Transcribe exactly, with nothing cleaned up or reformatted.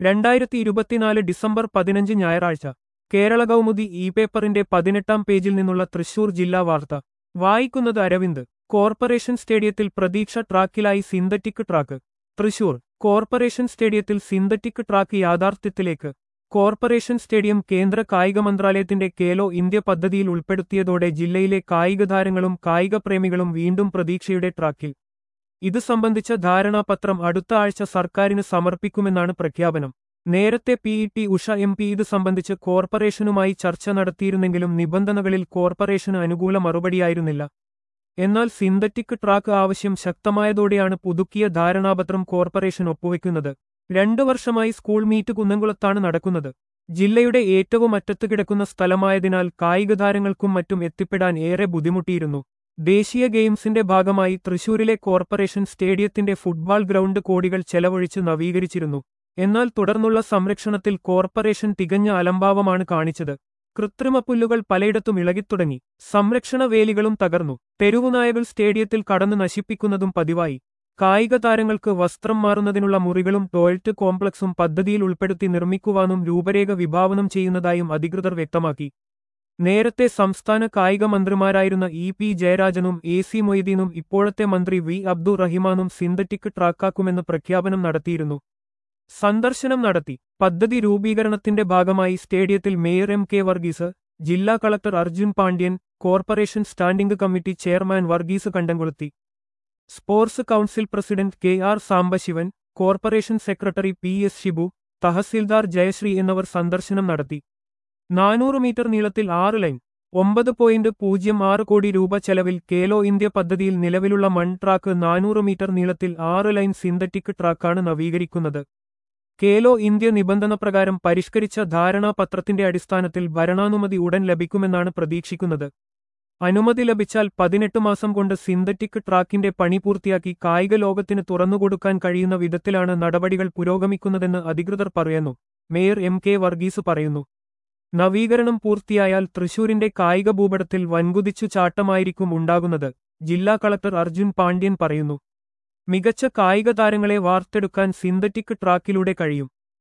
രണ്ടായിരത്തി ഇരുപത്തിനാല് ഡിസംബർ പതിനഞ്ച് ഞായറാഴ്ച കേരള കൗമുദി ഇ പേപ്പറിന്റെ പതിനെട്ടാം പേജിൽ നിന്നുള്ള തൃശൂർ ജില്ലാ വാർത്ത വായിക്കുന്നത് അരവിന്ദ്. കോർപ്പറേഷൻ സ്റ്റേഡിയത്തിൽ പ്രതീക്ഷ ട്രാക്കിലായി സിന്തറ്റിക് ട്രാക്ക്. തൃശൂർ കോർപ്പറേഷൻ സ്റ്റേഡിയത്തിൽ സിന്തറ്റിക് ട്രാക്ക് യാഥാർത്ഥ്യത്തിലേക്ക്. കോർപ്പറേഷൻ സ്റ്റേഡിയം കേന്ദ്ര കായിക മന്ത്രാലയത്തിന്റെ ഖേലോ ഇന്ത്യ പദ്ധതിയിൽ ഉൾപ്പെടുത്തിയതോടെ ജില്ലയിലെ കായികതാരങ്ങളും കായികപ്രേമികളും വീണ്ടും പ്രതീക്ഷയുടെ ട്രാക്കിൽ. ഇത് സംബന്ധിച്ച ധാരണാപത്രം അടുത്ത ആഴ്ച സർക്കാരിന് സമർപ്പിക്കുമെന്നാണ് പ്രഖ്യാപനം. നേരത്തെ P E T Usha M P ഇത് സംബന്ധിച്ച് കോർപ്പറേഷനുമായി ചർച്ച നടത്തിയിരുന്നെങ്കിലും നിബന്ധനകളിൽ കോർപ്പറേഷന് അനുകൂല മറുപടിയായിരുന്നില്ല. എന്നാൽ സിന്തറ്റിക് ട്രാക്ക് ആവശ്യം ശക്തമായതോടെയാണ് പുതുക്കിയ ധാരണാപത്രം കോർപ്പറേഷൻ ഒപ്പുവെക്കുന്നത്. രണ്ടു വർഷമായി സ്കൂൾ മീറ്റ് കുന്നംകുളത്താണ് നടക്കുന്നത്. ജില്ലയുടെ ഏറ്റവും അറ്റത്ത് കിടക്കുന്ന സ്ഥലമായതിനാൽ കായികതാരങ്ങൾക്കും മറ്റും എത്തിപ്പെടാൻ ഏറെ ബുദ്ധിമുട്ടിയിരുന്നു. ദേശീയ ഗെയിംസിന്റെ ഭാഗമായി തൃശൂരിലെ കോർപ്പറേഷൻ സ്റ്റേഡിയത്തിന്റെ ഫുട്ബോൾ ഗ്രൗണ്ട് കോടികൾ ചെലവഴിച്ച് നവീകരിച്ചിരുന്നു. എന്നാൽ തുടർന്നുള്ള സംരക്ഷണത്തിൽ കോർപ്പറേഷൻ തികഞ്ഞ അലംഭാവമാണ് കാണിച്ചത്. കൃത്രിമപ്പുല്ലുകൾ പലയിടത്തും ഇളകിത്തുടങ്ങി. സംരക്ഷണ വേലികളും തകർന്നു. തെരുവുനായകൾ സ്റ്റേഡിയത്തിൽ കടന്നു നശിപ്പിക്കുന്നതും പതിവായി. കായിക താരങ്ങൾക്ക് വസ്ത്രം മാറുന്നതിനുള്ള മുറികളും ടോയ്ലറ്റ് കോംപ്ലക്സും പദ്ധതിയിൽ ഉൾപ്പെടുത്തി നിർമ്മിക്കുവാനും രൂപരേഖ വിഭാവനം ചെയ്യുന്നതായും അധികൃതർ വ്യക്തമാക്കി. നേരത്തെ സംസ്ഥാന കായിക മന്ത്രിമാരായിരുന്ന ഇ പി ജയരാജനും എ സി മൊയ്തീനും ഇപ്പോഴത്തെ മന്ത്രി വി അബ്ദുർ റഹിമാനും സിന്തറ്റിക് ട്രാക്കാക്കുമെന്ന് പ്രഖ്യാപനം നടത്തിയിരുന്നു. സന്ദർശനം നടത്തി. പദ്ധതി രൂപീകരണത്തിന്റെ ഭാഗമായി സ്റ്റേഡിയത്തിൽ മേയർ എം കെ വർഗീസ്, ജില്ലാ collector Arjun Pandian, corporation standing committee chairman Varghese Kandamkulathi, sports council president K R Sambasivan, corporation secretary P S Shibu, tahsildar Jayasree എന്നിവർ സന്ദർശനം നടത്തി. നാനൂറ് മീറ്റർ നീളത്തിൽ ആറ് ലൈൻ, ഒമ്പത് പോയിന്റ് പൂജ്യം ആറ് കോടി രൂപ ചെലവിൽ ഖേലോ ഇന്ത്യ പദ്ധതിയിൽ നിലവിലുള്ള മൺ ട്രാക്ക് നാനൂറ് മീറ്റർ നീളത്തിൽ ആറ് ലൈൻ സിന്തറ്റിക് ട്രാക്കാണ് നവീകരിക്കുന്നത്. ഖേലോ ഇന്ത്യ നിബന്ധന പ്രകാരം പരിഷ്കരിച്ച ധാരണാപത്രത്തിന്റെ അടിസ്ഥാനത്തിൽ ഭരണാനുമതി ഉടൻ ലഭിക്കുമെന്നാണ് പ്രതീക്ഷിക്കുന്നത്. അനുമതി ലഭിച്ചാൽ പതിനെട്ട് മാസം കൊണ്ട് സിന്തറ്റിക് ട്രാക്കിന്റെ പണി പൂർത്തിയാക്കി കായിക ലോകത്തിന് തുറന്നുകൊടുക്കാൻ കഴിയുന്ന വിധത്തിലാണ് നടപടികൾ പുരോഗമിക്കുന്നതെന്ന് അധികൃതർ പറയുന്നു. മേയർ എം കെ വർഗീസ് പറയുന്നു. നവീകരണം പൂർത്തിയായാൽ തൃശൂരിന്റെ കായിക ഭൂപടത്തിൽ വൻകുതിച്ചു ചാട്ടമായിരിക്കും ഉണ്ടാകുന്നത്. ജില്ലാ കളക്ടർ അർജുൻ പാണ്ഡ്യൻ പറയുന്നു. മികച്ച കായിക താരങ്ങളെ വാർത്തെടുക്കാൻ സിന്തറ്റിക് ട്രാക്കിലൂടെ കഴിയും.